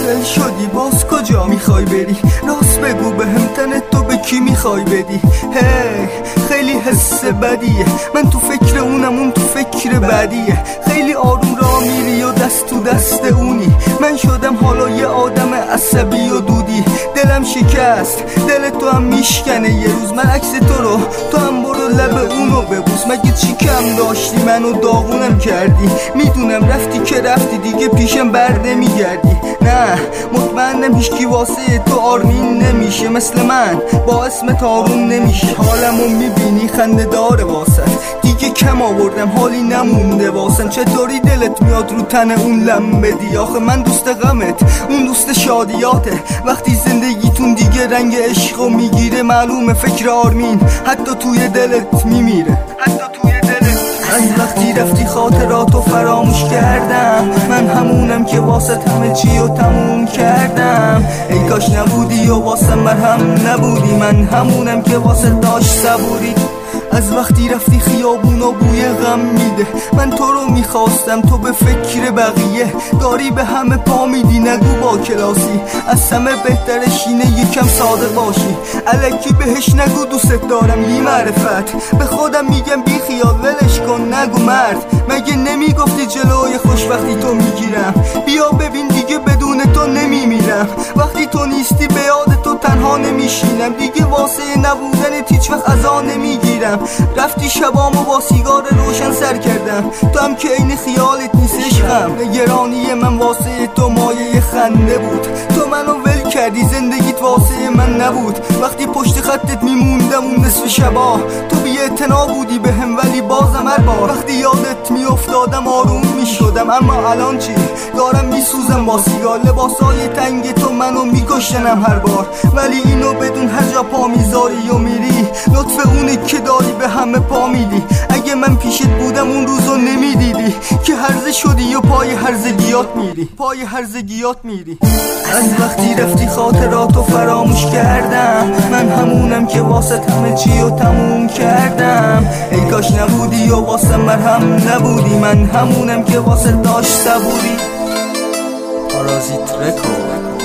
ول شدی باز کجا میخوای بری؟ راست بگو بهم تن تو به کی میخوای بدی؟ هی خیلی حس بدیه، من تو فکر اونم اون تو فکر بدیه. خیلی آروم را میری و دست تو دست اونی، من شدم حالا یه آدم عصبی و دودی. دلم شکست، دل تو هم میشکنه یه روز. من عکس تو رو، تو هم برو لب اونو ببوس. مگه چی کم داشتی منو داغونم کردی؟ میدونم رفتی که رفتی دیگه پیشم بر نمیگردی. نه مطمئنم هیچکی واسه تو آرمین نمیشه مثل من، با اسمت آروم نمیشه. حالمو میبینی خنده داره واسه، دیگه کم آوردم حالی نمونده واسم. چطوری دلت میاد رو تن اون لم بدی؟ آخه من دوست غمت، اون دوست شادیاته. وقتی زندگیتون دیگه رنگ عشقو میگیره، معلومه فکر آرمین حتی توی دلت میمیره، حتی توی دلت. از وقتی رفتی خاطراتو فراموش کردم، من همونم که واسه همه چی رو تموم کردم. ای کاش نبودی و واسه مرهم نبودی، من همونم که واسه داشت صبوری. از وقتی رفتی خیابونا بوی غم میده، من تو رو میخواستم تو به فکر بقیه داری به همه پا میدی. نگو با کلاسی، از همه بهترش اینه یکم صادق باشی. الکی بهش نگو دوست دارم بی معرفت، به خودم میگم بی خیال ولش کن نگو مرد. مگه نمیگفتی جلوی خوشبختی تو میگیرم؟ بیا ببین دیگه بدون تو نمیمیرم. وقتی تو نیستی به یاد تو تنها نمیشینم، دیگه واسه نبودنت هیچ وقت عزا نمیگیرم. رفتی شبامو با سیگار روشن سر کردم، تو هم که این خیالت نیست عشقم. نگرانی من واسه تو مایه خنده بود، تو منو ول کردی زندگیت واسه من نبود. وقتی پشت خطت میموندم اون نصف شبا، تو بی اعتنا بودی بهم ولی بازم هر بار وقتی یادت میافتادم آروم میشدم. اما الان چی؟ دارم میسوزم با سیگار، لباسای تنگ تو منو میکشنم هر بار. ولی اینو بدون هر جا پا میذاری و میری، لطف اونه که داری به همه پا میدی. اگه من پیشت بودم اون روزو نمیدیدی که هرزه شدی و پای هرزگیات میری، پای هرزگیات میری. از وقتی رفتی خاطراتو فراموش کردم، من همونم که واسه همه چی رو تموم کردم. ای کاش نبودی و واسه مرهم نبودی، من همونم که واسه داشت صبوری. پارازیت رکورد.